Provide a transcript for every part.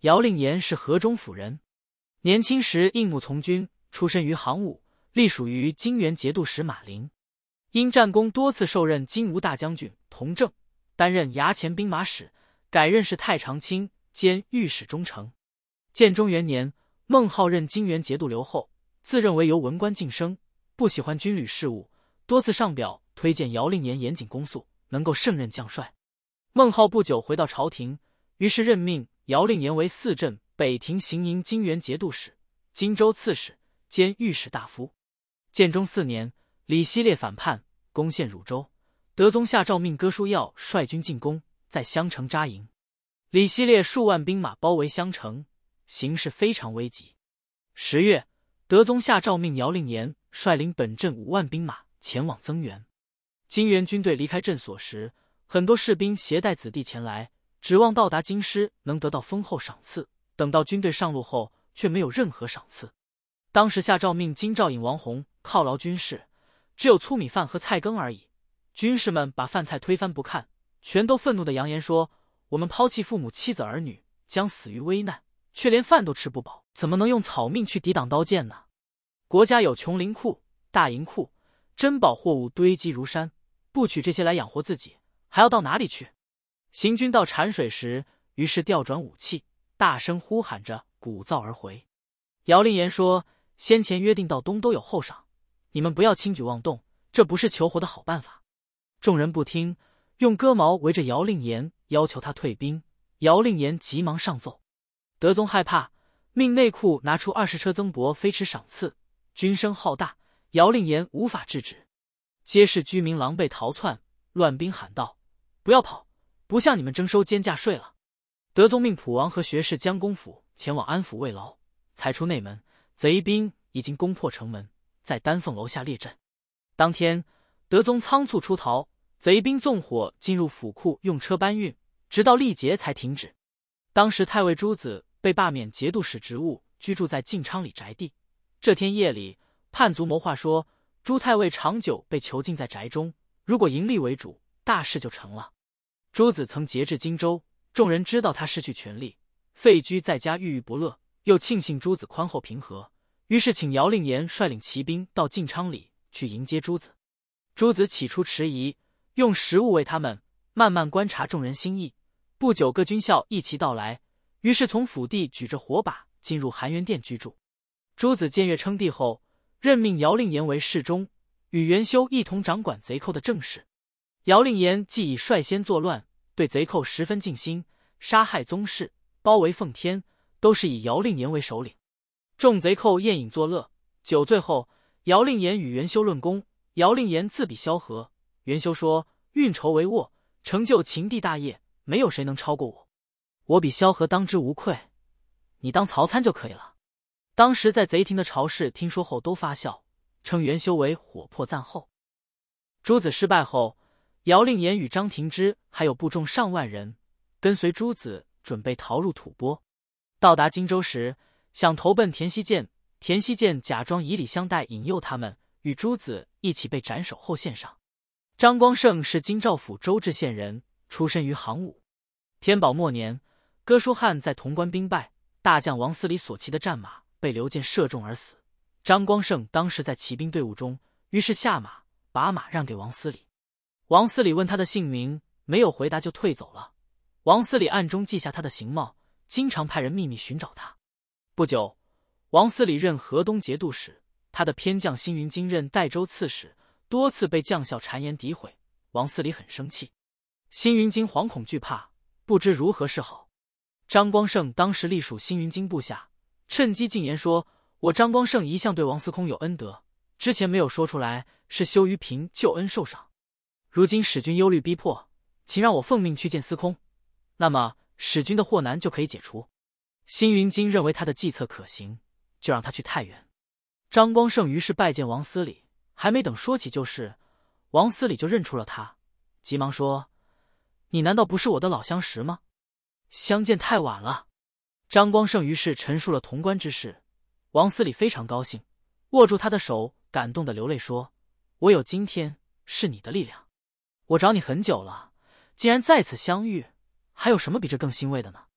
姚令言是河中府人，年轻时应募从军，出身于行伍，隶属于金元节度使马林。因战功多次受任金吾大将军、同正，担任衙前兵马使，改任是太常卿兼御史中丞。建中元年，孟浩任金元节度留后，自认为由文官晋升，不喜欢军旅事务，多次上表推荐姚令言严谨公肃，能够胜任将帅。孟浩不久回到朝廷，于是任命姚令言为四镇北庭行营金元节度使、荆州刺史兼御史大夫。建中4年，李希烈反叛，攻陷汝州，德宗下诏命哥舒耀率军进攻，在襄城扎营。李希烈数万兵马包围襄城，形势非常危急。10月，德宗下诏命姚令言率领本镇5万兵马前往增援。金元军队离开镇所时，很多士兵携带子弟前来，指望到达京师能得到丰厚赏赐。等到军队上路后，却没有任何赏赐。当时下诏命京兆尹王弘犒劳军士，只有粗米饭和菜羹而已。军士们把饭菜推翻不看，全都愤怒地扬言说：我们抛弃父母妻子儿女，将死于危难，却连饭都吃不饱，怎么能用草命去抵挡刀剑呢？国家有穷林库、大银库，珍宝货物堆积如山，不取这些来养活自己，还要到哪里去？行军到产水时，于是调转武器，大声呼喊着，鼓噪而回。姚令言说：先前约定到东都有厚赏，你们不要轻举妄动，这不是求活的好办法。众人不听，用戈矛围着姚令言，要求他退兵。姚令言急忙上奏。德宗害怕，命内库拿出20车增帛飞驰赏赐。军声浩大，姚令言无法制止，街市居民狼狈逃窜，乱兵喊道：不要跑，不向你们征收监价税了。德宗命普王和学士将功府前往安抚慰劳，才出内门，贼兵已经攻破城门，在丹凤楼下列阵。当天，德宗仓促出逃，贼兵纵火进入府库，用车搬运，直到历劫才停止。当时太尉朱子被罢免节度使职务，居住在晋昌里宅地。这天夜里，叛族谋划说，朱太尉长久被囚禁在宅中，如果盈利为主，大事就成了。朱子曾节制荆州，众人知道他失去权力，废居在家郁郁不乐，又庆幸朱子宽厚平和，于是请姚令言率领骑兵到晋昌里去迎接朱子。朱子起初迟疑，用食物喂他们，慢慢观察众人心意。不久，各军校一齐到来，于是从府地举着火把进入含元殿居住。朱子僭越称帝后，任命姚令言为侍中，与元修一同掌管贼寇的政事。姚令言既已率先作乱，对贼寇十分尽心，杀害宗室，包围奉天，都是以姚令言为首领。众贼寇宴饮作乐，酒醉后，姚令言与元修论功。姚令言自比萧何，元修说：运筹帷幄，成就秦地大业，没有谁能超过我。我比萧何当之无愧，你当曹参就可以了。当时在贼庭的朝士听说后都发笑，称元修为火破赞后。朱子失败后，姚令言与张廷芝还有部众上万人跟随朱子，准备逃入吐蕃。到达荆州时，想投奔田熙建，田熙建假装以礼相待，引诱他们与朱子一起被斩首后献上。张光胜是京兆府周至县人，出身于行伍。天宝末年，哥舒翰在潼关兵败，大将王思礼所骑的战马被刘建射中而死。张光胜当时在骑兵队伍中，于是下马把马让给王思礼。王思礼问他的姓名，没有回答就退走了。王思礼暗中记下他的形貌，经常派人秘密寻找他。不久，王思礼任河东节度使，他的偏将辛云经任代州刺史，多次被将校谗言诋毁，王思礼很生气。辛云经惶恐惧怕，不知如何是好。张光胜当时隶属辛云经部下，趁机进言说：我张光胜一向对王司空有恩德，之前没有说出来，是羞于凭救恩受赏。如今使君忧虑逼迫，请让我奉命去见司空，那么使君的祸难就可以解除。辛云经认为他的计策可行，就让他去太原。张光胜于是拜见王思礼，还没等说起旧事，王思礼就认出了他，急忙说：你难道不是我的老相识吗？相见太晚了。张光胜于是陈述了潼关之事，王思礼非常高兴，握住他的手，感动的流泪说：我有今天是你的力量，我找你很久了，既然在此相遇，还有什么比这更欣慰的呢？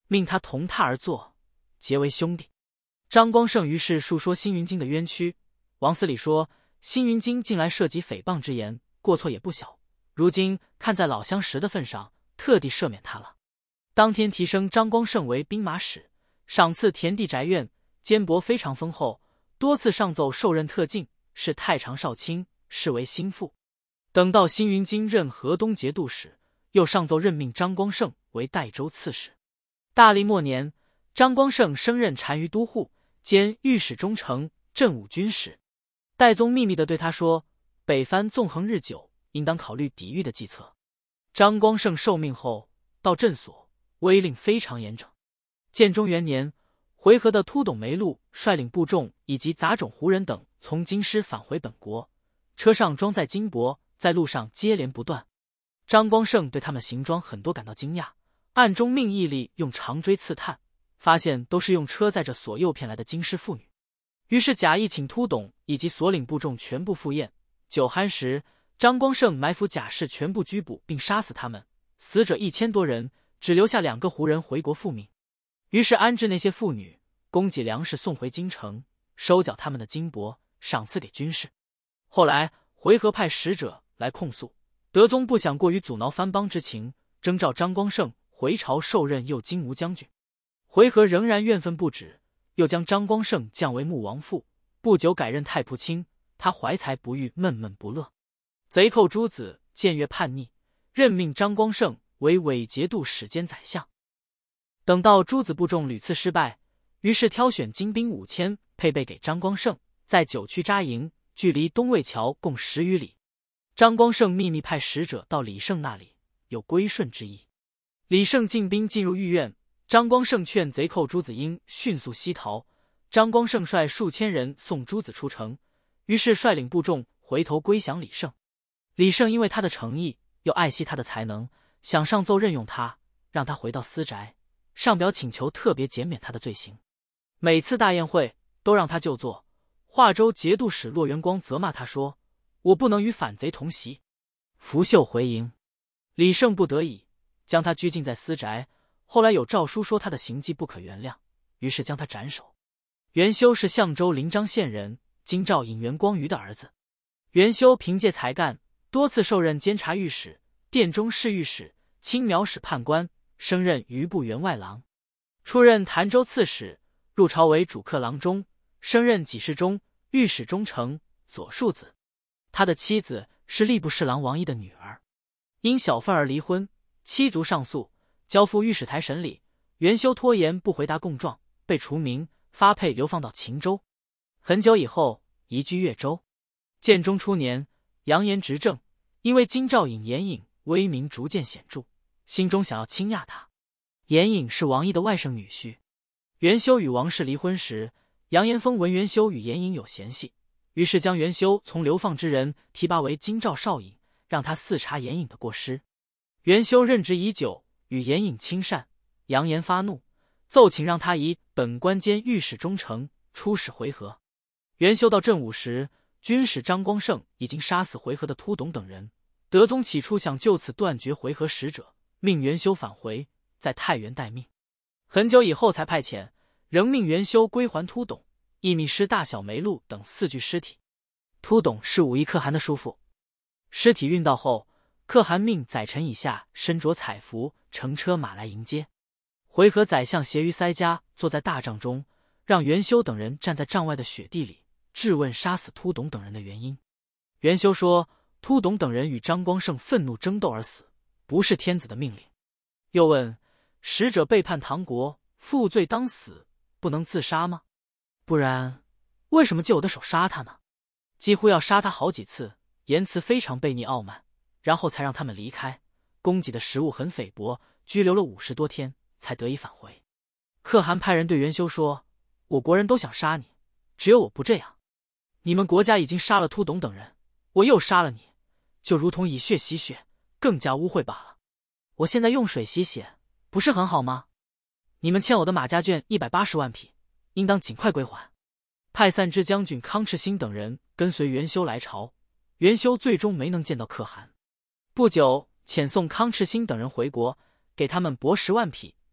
命他同榻而坐，结为兄弟。张光胜于是述说星云京的冤屈。王司礼说，星云京近来涉及诽谤之言，过错也不小，如今看在老相识的份上，特地赦免他了。当天提升张光胜为兵马使，赏赐田地宅院，肩帛非常丰厚，多次上奏受任特进，是太常少卿，视为心腹。等到星云京任河东节度使，又上奏任命张光胜为代州刺史。大历末年，张光胜升任单于都护，兼御史中丞、镇武军使。代宗秘密地对他说，北藩纵横日久，应当考虑抵御的计策。张光胜受命后到镇所，威令非常严整。建中元年，回纥的突董梅禄率领部众以及杂种胡人等从京师返回本国，车上装载金帛，在路上接连不断。张光胜对他们行装很多感到惊讶，暗中命义吏用长锥刺探，发现都是用车载着所诱骗来的京师妇女。于是假意请突董以及所领部众全部赴宴。酒酣时，张光胜埋伏贾氏全部拘捕并杀死他们，死者1000多人，只留下2个胡人回国复命。于是安置那些妇女，供给粮食送回京城，收缴他们的金帛，赏赐给军士。后来回纥派使者来控诉，德宗不想过于阻挠藩邦之情，征召张光胜回朝受任右金吾将军。回纥仍然怨愤不止，又将张光胜降为穆王父，不久改任太仆卿。他怀才不遇，闷闷不乐。贼寇诸子僭越叛逆，任命张光胜为伪节度使兼宰相。等到诸子部众屡次失败，于是挑选精兵5000配备给张光胜，在9区扎营，距离东魏桥共10余里。张光胜秘密派使者到李胜那里，有归顺之意。李胜进兵进入御苑，张光胜劝贼寇诸子应迅速西逃。张光胜率数千人送诸子出城，于是率领部众回头归降李胜。李胜因为他的诚意，又爱惜他的才能，想上奏任用他，让他回到私宅，上表请求特别减免他的罪行。每次大宴会都让他就坐。华州节度使骆元光责骂他说，我不能与反贼同席。拂袖回营。李胜不得已，将他拘禁在私宅。后来有诏书说他的行迹不可原谅，于是将他斩首。元修是相州临漳县人，京兆尹元光瑜的儿子。元修凭借才干，多次受任监察御史、殿中侍御史、青苗使判官，升任余部员外郎。出任潭州刺史，入朝为主客郎中，升任给事中、御史中丞、左庶子。他的妻子是吏部侍郎王毅的女儿，因小愤而离婚，妻族上诉，交付御史台审理。元修拖延不回答供状，被除名，发配流放到秦州。很久以后移居越州。建中初年，杨炎执政，因为京兆尹严颖威名逐渐显著，心中想要倾轧他。严颖是王毅的外甥女婿。元修与王氏离婚时，杨延峰闻元修与严颖有嫌隙，于是将元修从流放之人提拔为京兆少尹，让他伺察严颖的过失。元修任职已久，与严颖亲善，杨延发怒，奏请让他以本官兼御史中丞出使回纥。元修到镇武时，军使张光胜已经杀死回纥的突董等人。德宗起初想就此断绝回纥使者，命元修返回，在太原待命。很久以后才派遣，仍命元修归还突董、亦密师大小梅禄等4具尸体。突董是武义可汗的叔父。尸体运到后，可汗命宰臣以下身着彩服，乘车马来迎接。回纥宰相携于塞家，坐在大帐中，让元修等人站在帐外的雪地里，质问杀死突董等人的原因。元修说，突董等人与张光胜愤怒争斗而死，不是天子的命令。又问，使者背叛唐国，负罪当死，不能自杀吗？不然为什么借我的手杀他呢？几乎要杀他好几次，言辞非常悖逆傲慢，然后才让他们离开。供给的食物很菲薄，拘留了50多天，才得以返回。可汗派人对元修说，我国人都想杀你，只有我不这样。你们国家已经杀了突董等人，我又杀了你，就如同以血洗血，更加污秽罢了。我现在用水洗血，不是很好吗？你们欠我的马家眷180万匹，应当尽快归还。派散之将军康赤星等人跟随元修来朝，元修最终没能见到可汗。不久遣送康赤星等人回国，给他们帛10万匹，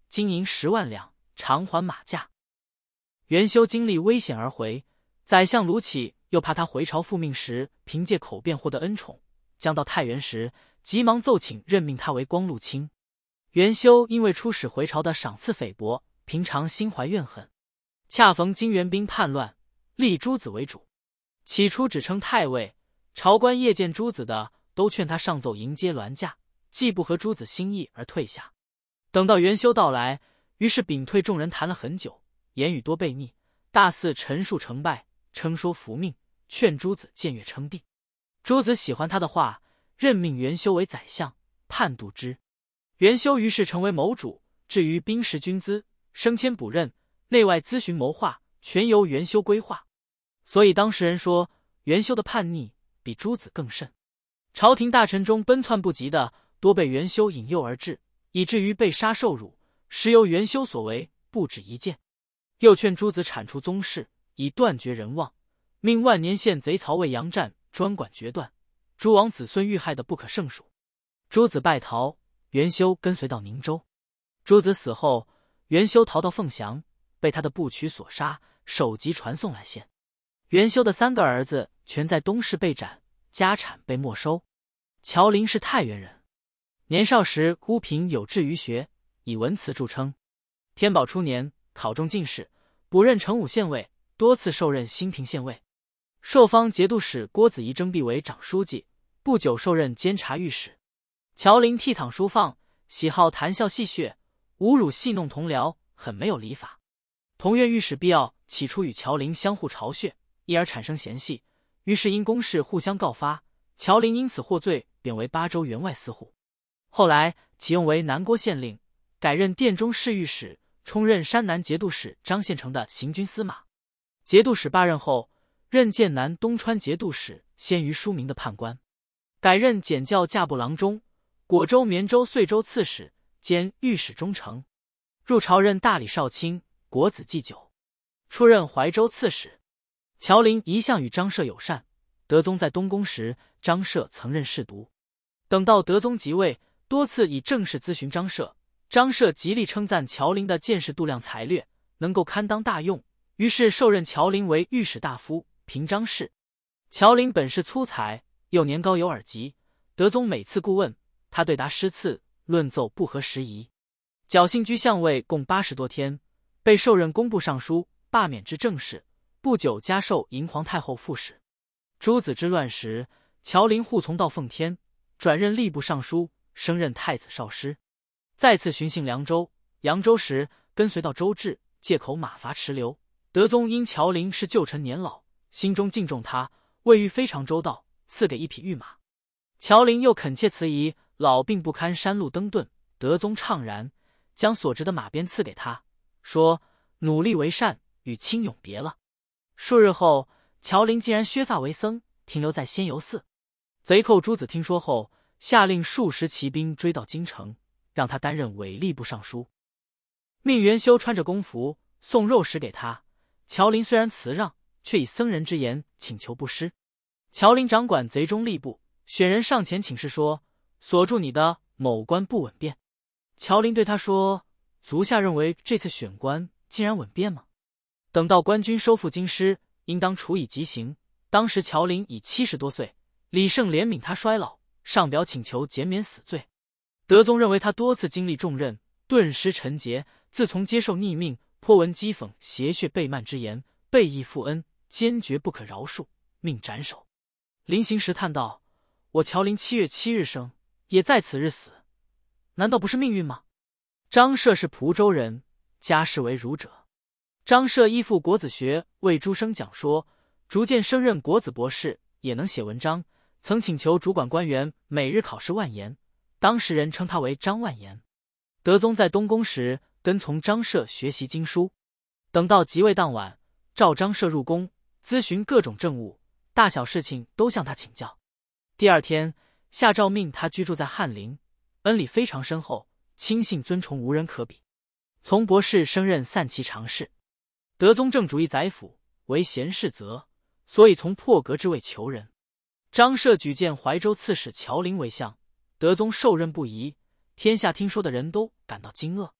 金银10万两，偿还马价。元修经历危险而回，宰相卢杞又怕他回朝复命时凭借口辩获得恩宠，将到太原时，急忙奏请任命他为光禄卿。元修因为出使回朝的赏赐菲薄，平常心怀怨恨，恰逢金元兵叛乱，立诸子为主。起初只称太尉，朝官夜见诸子的，都劝他上奏迎接銮驾，既不合诸子心意而退下。等到元修到来，于是屏退众人谈了很久，言语多悖逆，大肆陈述成败，称说服命，劝诸子僭越称帝。诸子喜欢他的话，任命元修为宰相，判度之。元修于是成为谋主，至于兵食军资，升迁补任，内外咨询谋划，全由元修规划。所以当时人说，元修的叛逆比诸子更甚。朝廷大臣中奔窜不及的，多被元修引诱而至，以至于被杀受辱，实由元修所为，不止一件。又劝诸子铲除宗室，以断绝人望，命万年县贼曹魏杨战专管决断，诸王子孙遇害的不可胜数。诸子败逃，元修跟随到宁州。诸子死后，元修逃到凤翔，被他的部曲所杀，首级传送来县。元修的3个儿子全在东市被斩，家产被没收。乔林是太原人，年少时孤贫有志于学，以文辞著称。天宝初年考中进士，补任成武县尉，多次受任兴平县尉。朔方节度使郭子仪征辟为长书记，不久受任监察御史。乔林倜傥疏放，喜好谈笑戏谑，侮辱戏弄同僚，很没有礼法。同院御史毕耀起初与乔林相互嘲谑，因而产生嫌隙，于是因公事互相告发，乔林因此获罪，贬为巴州员外司户。后来启用为南郭县令，改任殿中侍御史，充任山南节度使张献成的行军司马。节度使罢任后，任剑南东川节度使鲜于书名的判官，改任检校驾部郎中、果州、绵州、遂州刺史兼御史中丞。入朝任大理少卿、国子祭酒，出任怀州刺史。乔林一向与张涉友善，德宗在东宫时，张涉曾任侍读。等到德宗即位，多次以政事咨询张涉，张涉极力称赞乔林的见识度量才略，能够堪当大用，于是授任乔林为御史大夫、平章事。乔林本是粗才，又年高有耳疾，德宗每次顾问，他对答失次，论奏不合时宜。侥幸居相位共80多天，被授任工部尚书，罢免之政事。不久加授迎皇太后副使。诸子之乱时，乔林护从到奉天，转任吏部尚书，升任太子少师。再次巡幸凉州、扬州时，跟随到周至，借口马乏驰留。德宗因乔林是旧臣年老，心中敬重他，卫御非常周到，赐给1匹御马。乔林又恳切辞疑，老病不堪山路登顿，德宗怅然，将所值的马鞭赐给他，说努力为善，与亲永别了。数日后，乔林竟然削发为僧，停留在仙游寺。贼寇诸子听说后，下令数十骑兵追到京城，让他担任伪吏部尚书，命元修穿着公服送肉食给他。乔林虽然辞让，却以僧人之言请求不施。乔林掌管贼中吏部，选人上前请示说，所助你的某官不稳便。乔林对他说，足下认为这次选官竟然稳便吗？等到官军收复京师，应当处以极刑。当时乔林已70多岁，李胜怜悯他衰老，上表请求减免死罪。德宗认为他多次经历重任，顿失臣节，自从接受逆命，颇闻讥讽邪谑背慢之言，背义负恩，坚决不可饶恕，命斩首。临行时叹道，我乔林7月7日生，也在此日死，难道不是命运吗？张涉是蒲州人，家世为儒者。张涉依附国子学，为诸生讲说，逐渐升任国子博士，也能写文章，曾请求主管官员每日考试万言，当时人称他为张万言。德宗在东宫时，跟从张涉学习经书。等到即位当晚，召张涉入宫，咨询各种政务，大小事情都向他请教。第二天，下诏命他居住在翰林，恩礼非常深厚，亲信尊崇无人可比。从博士升任散骑常侍。德宗正主义宰辅，为贤士则，所以从破格之位求人。张涉举荐怀州刺史乔林为相，德宗受任不疑，天下听说的人都感到惊愕。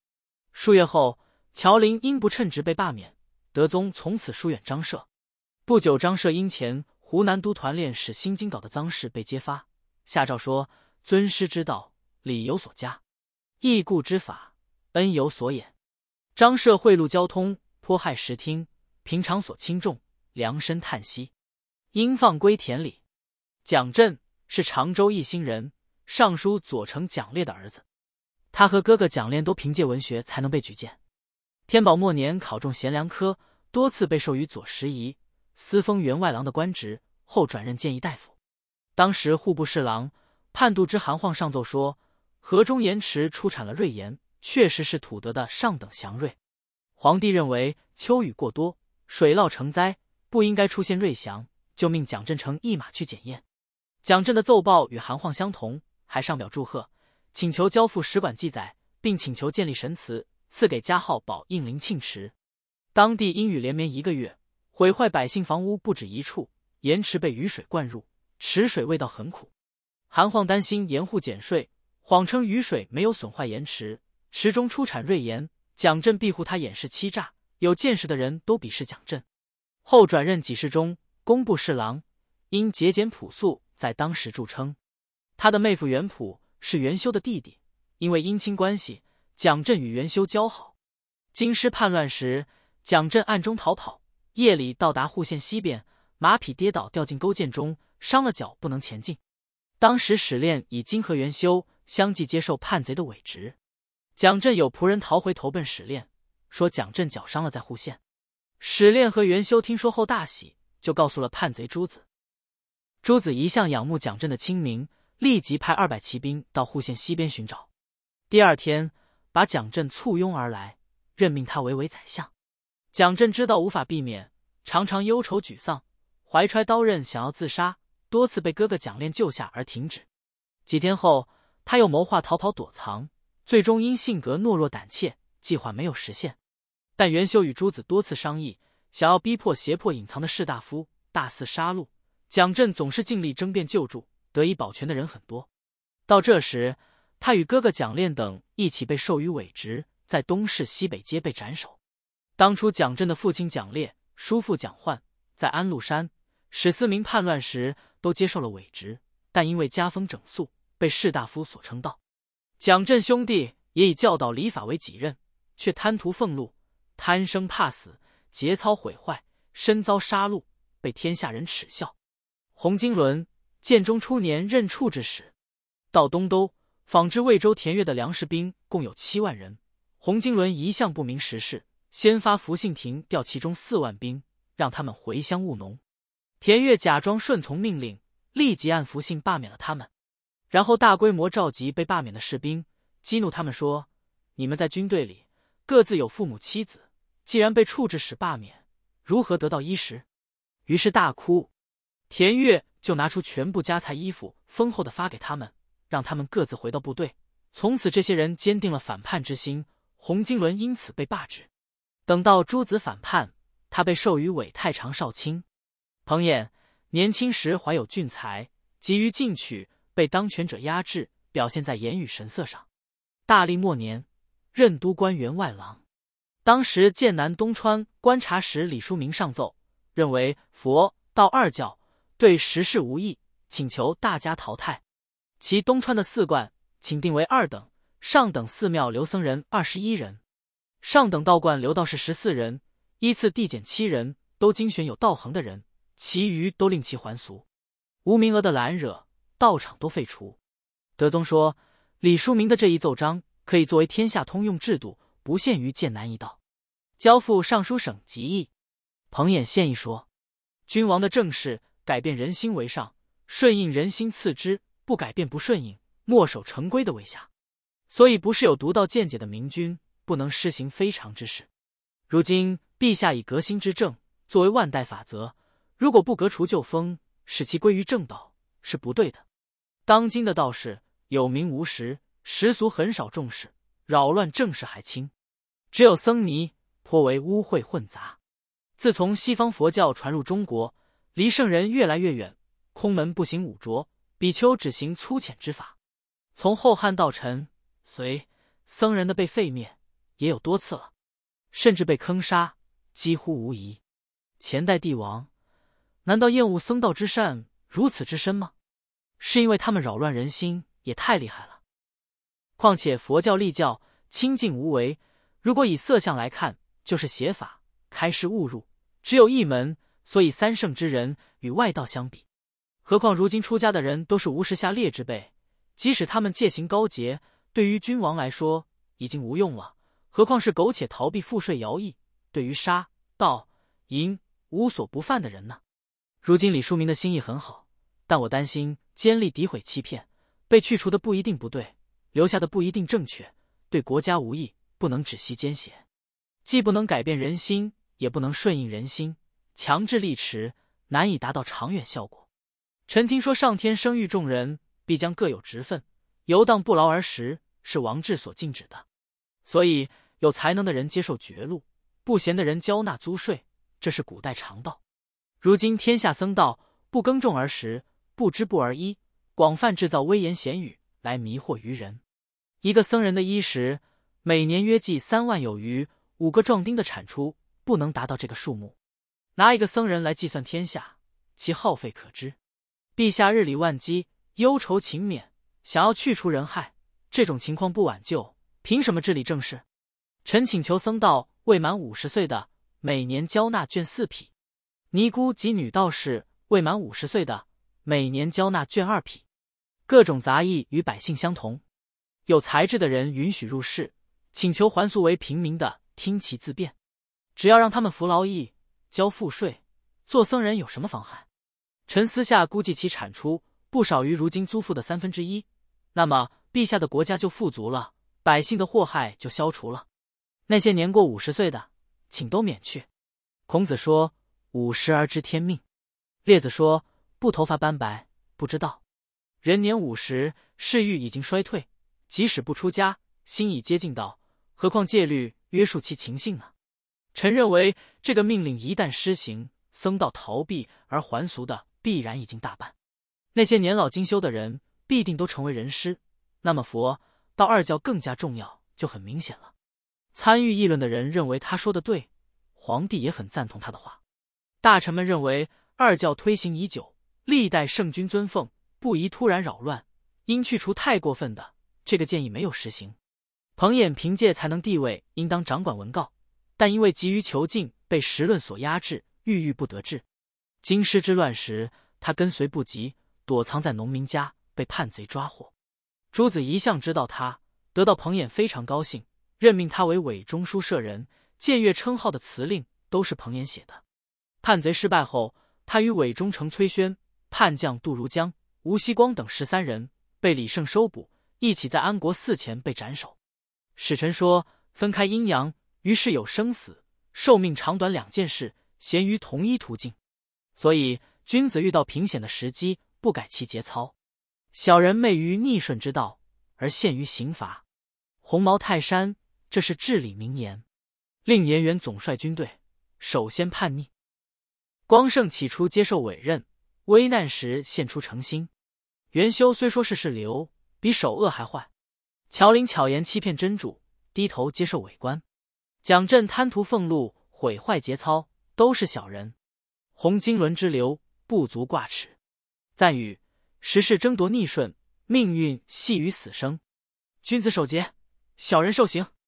数月后，乔林因不称职被罢免，德宗从此疏远张涉。不久，张涉因前湖南都团练使新津岛的赃事被揭发，下诏说：尊师之道，礼有所加；义固之法，恩有所掩。张涉贿赂交通，迫害时听，平常所轻重，量身叹息，应放归田里。蒋震是常州义兴人，尚书左丞蒋烈的儿子。他和哥哥蒋炼都凭借文学才能被举荐。天宝末年考中贤良科，多次被授予左拾遗、司封员外郎的官职，后转任谏议大夫。当时户部侍郎判度之韩晃上奏说，河中盐池出产了瑞盐，确实是土得的上等祥瑞。皇帝认为秋雨过多，水涝成灾，不应该出现瑞祥，就命蒋震乘一马去检验。蒋震的奏报与韩晃相同，还上表祝贺，请求交付使馆记载，并请求建立神祠，赐给加号宝应灵庆池。当地阴雨连绵1个月，毁坏百姓房屋不止一处，盐池被雨水灌入，池水味道很苦。韩晃担心盐户减税，谎称雨水没有损坏盐池，池中出产瑞盐。蒋震庇护他掩饰欺诈，有见识的人都鄙视蒋震。后转任给事中、工部侍郎，因节俭朴素在当时著称。他的妹夫袁普是元修的弟弟，因为姻亲关系，蒋震与元修交好。京师叛乱时，蒋震暗中逃跑，夜里到达户县西边，马匹跌倒掉进沟涧中，伤了脚不能前进。当时史炼以金和元修相继接受叛贼的伪职。蒋震有仆人逃回投奔史炼，说蒋震脚伤了在户县。史炼和元修听说后大喜，就告诉了叛贼朱子。朱子一向仰慕蒋震的清明，立即派200骑兵到户县西边寻找。第2天，把蒋震簇拥而来，任命他为宰相。蒋震知道无法避免，常常忧愁沮丧，怀揣刀刃想要自杀，多次被哥哥蒋炼救下而停止。几天后，他又谋划逃跑躲藏，最终因性格懦弱胆怯，计划没有实现。但元修与朱子多次商议，想要逼迫胁迫隐藏的士大夫，大肆杀戮。蒋震总是尽力争辩救助，得以保全的人很多。到这时，他与哥哥蒋炼等一起被授予伪职，在东市西北街被斩首。当初蒋震的父亲蒋烈、叔父蒋焕在安禄山、史思明叛乱时都接受了伪职，但因为家风整肃，被士大夫所称道。蒋震兄弟也以教导礼法为己任，却贪图俸禄，贪生怕死，节操毁坏，身遭杀戮，被天下人耻笑。洪金伦建中初年任处置使，到东都访知魏州田悦的粮食兵共有7万人。洪金伦一向不明实事，先发福信亭调其中4万兵，让他们回乡务农。田悦假装顺从命令，立即按福信罢免了他们，然后大规模召集被罢免的士兵，激怒他们说：你们在军队里各自有父母妻子，既然被处置使罢免，如何得到衣食？于是大哭。田悦就拿出全部家财衣服，丰厚的发给他们，让他们各自回到部队。从此这些人坚定了反叛之心，洪金伦因此被罢职。等到朱子反叛，他被授予伪太常少卿。彭衍年轻时怀有俊才，急于进取，被当权者压制，表现在言语神色上。大历末年，任都官员外郎。当时剑南东川观察使李书明上奏，认为佛道2教对时事无益，请求大家淘汰。其东川的4观请定为2等，上等寺庙留僧人21人，上等道观留道士14人，依次递减7人，都精选有道行的人，其余都令其还俗。无名额的拦惹，道场都废除。德宗说，李书明的这一奏章可以作为天下通用制度，不限于剑南一道，交付尚书省籍议。彭衍献议说，君王的政事改变人心为上，顺应人心次之，不改变不顺应，墨守成规的为下。所以不是有独到见解的明君，不能施行非常之事。如今陛下以革新之政作为万代法则，如果不革除旧风，使其归于正道，是不对的。当今的道士有名无实，时俗很少重视，扰乱政事还轻，只有僧尼颇为污秽混杂。自从西方佛教传入中国，离圣人越来越远，空门不行五浊，比丘只行粗浅之法。从后汉到陈、隋，僧人的被废灭， 也有多次了，甚至被坑杀，几乎无疑。前代帝王难道厌恶僧道之善如此之深吗？是因为他们扰乱人心也太厉害了。况且佛教立教清净无为，如果以色相来看，就是邪法，开示误入，只有一门，所以三圣之人与外道相比。何况如今出家的人都是无时下劣之辈，即使他们戒行高洁，对于君王来说已经无用了，何况是苟且逃避赋税徭役，对于杀盗淫无所不犯的人呢？如今李叔明的心意很好，但我担心奸利诋毁欺骗，被去除的不一定不对，留下的不一定正确，对国家无益，不能止息奸邪，既不能改变人心，也不能顺应人心，强制力持，难以达到长远效果。臣听说上天生育众人，必将各有职分，游荡不劳而食，是王制所禁止的。所以有才能的人接受爵禄，不贤的人交纳租税，这是古代常道。如今天下僧道不耕种而食，不织布而衣，广泛制造危言闲语来迷惑愚人。一个僧人的衣食每年约计3万有余，5个壮丁的产出不能达到这个数目。拿一个僧人来计算天下，其耗费可知。陛下日理万机，忧愁勤勉，想要去除人害，这种情况不挽救，凭什么治理政事？臣请求僧道未满50岁的，每年交纳卷4匹；尼姑及女道士未满50岁的，每年交纳卷2匹。各种杂役与百姓相同，有才智的人允许入仕，请求还俗为平民的听其自辩。只要让他们服劳役，交赋税，做僧人有什么妨害？臣私下估计其产出不少于如今租赋的1/3，那么陛下的国家就富足了，百姓的祸害就消除了。那些年过50岁的，请都免去。孔子说50而知天命，列子说不头发斑白不知道。人年50，视欲已经衰退，即使不出家，心已接近道，何况戒律约束其情性呢？臣认为这个命令一旦施行，僧道逃避而还俗的必然已经大半，那些年老精修的人必定都成为人师，那么佛道二教更加重要就很明显了。参与议论的人认为他说的对，皇帝也很赞同他的话。大臣们认为二教推行已久，历代圣君尊奉，不宜突然扰乱，应去除太过分的，这个建议没有实行。彭衍凭借才能地位应当掌管文告，但因为急于求进，被时论所压制，郁郁不得志。京师之乱时，他跟随不及，躲藏在农民家，被叛贼抓获。朱子一向知道他，得到彭衍非常高兴，任命他为伪中书舍人，僭越称号的辞令都是彭衍写的。叛贼失败后，他与伪中丞崔宣、叛将杜如江、吴锡光等13人被李胜收捕，一起在安国寺前被斩首。使臣说分开阴阳，于是有生死、寿命长短2件事，咸于同一途径。所以君子遇到平险的时机，不改其节操；小人昧于逆顺之道，而陷于刑罚。红毛泰山，这是至理名言。令颜元总率军队，首先叛逆。光胜起初接受委任，危难时现出诚心。元修虽说事流，比首恶还坏。乔林巧言欺骗真主，低头接受伪官。蒋震贪图俸禄，毁坏节操，都是小人。洪金轮之流，不足挂齿。赞语时事争夺逆顺，命运系于死生。君子守节，小人受刑。